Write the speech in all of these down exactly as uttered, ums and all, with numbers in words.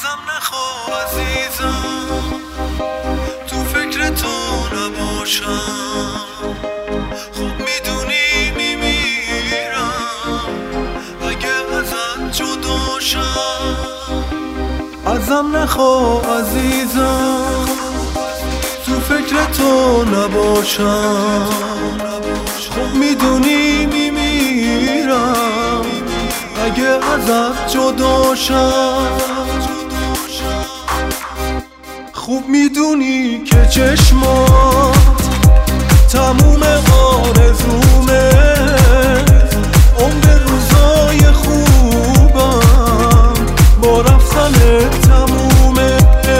ازم نخوا عزیزم، تو فکر تو نباشم. خوب میدونی میمیرم اگه ازت جداشم. ازم نخوا عزیزم، تو فکر تو نباشم. خوب میدونی میمیرم اگه ازت جداشم. خوب میدونی که چشمات تموم آرزومه، عمر روزای خوبم با رفتن تمومه.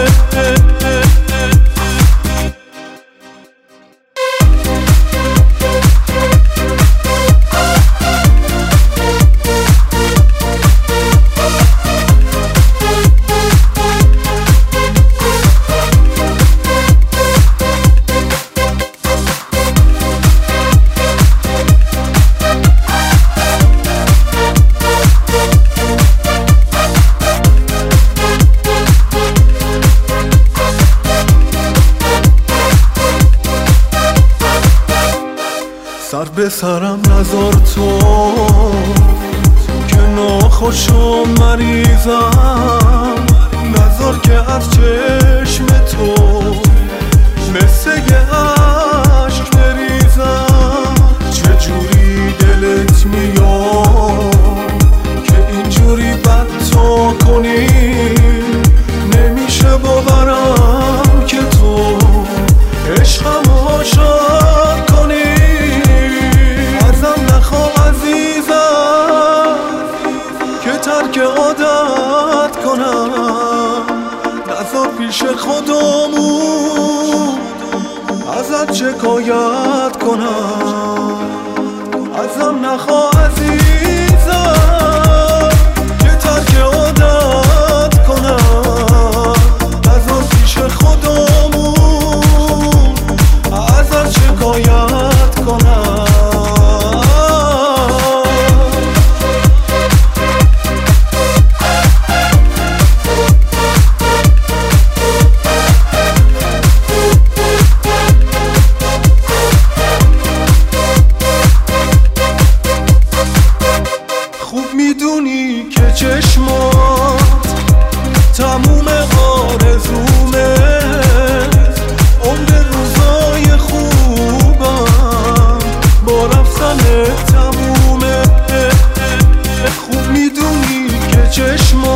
سر به سرم نذار تو که ناخوشم مریضم، نذار که از چشم تو مثل یه عشق بریزم. چجوری دلت میاد که اینجوری بد تو کنی، نمیشه باورم که تو عشقم عاشق کنی. ترک عادت کنم، نذار پیش خودمون ازت شکایت کنم. ازم نخوا عزیزم که ترک عادت کنم، نذار پیش خودمون ازت شکایت کنم. میدونی که چشمات تموم آرزومه، عمر روزای خوبم با رفتن تمومه. خوب میدونی که چشمات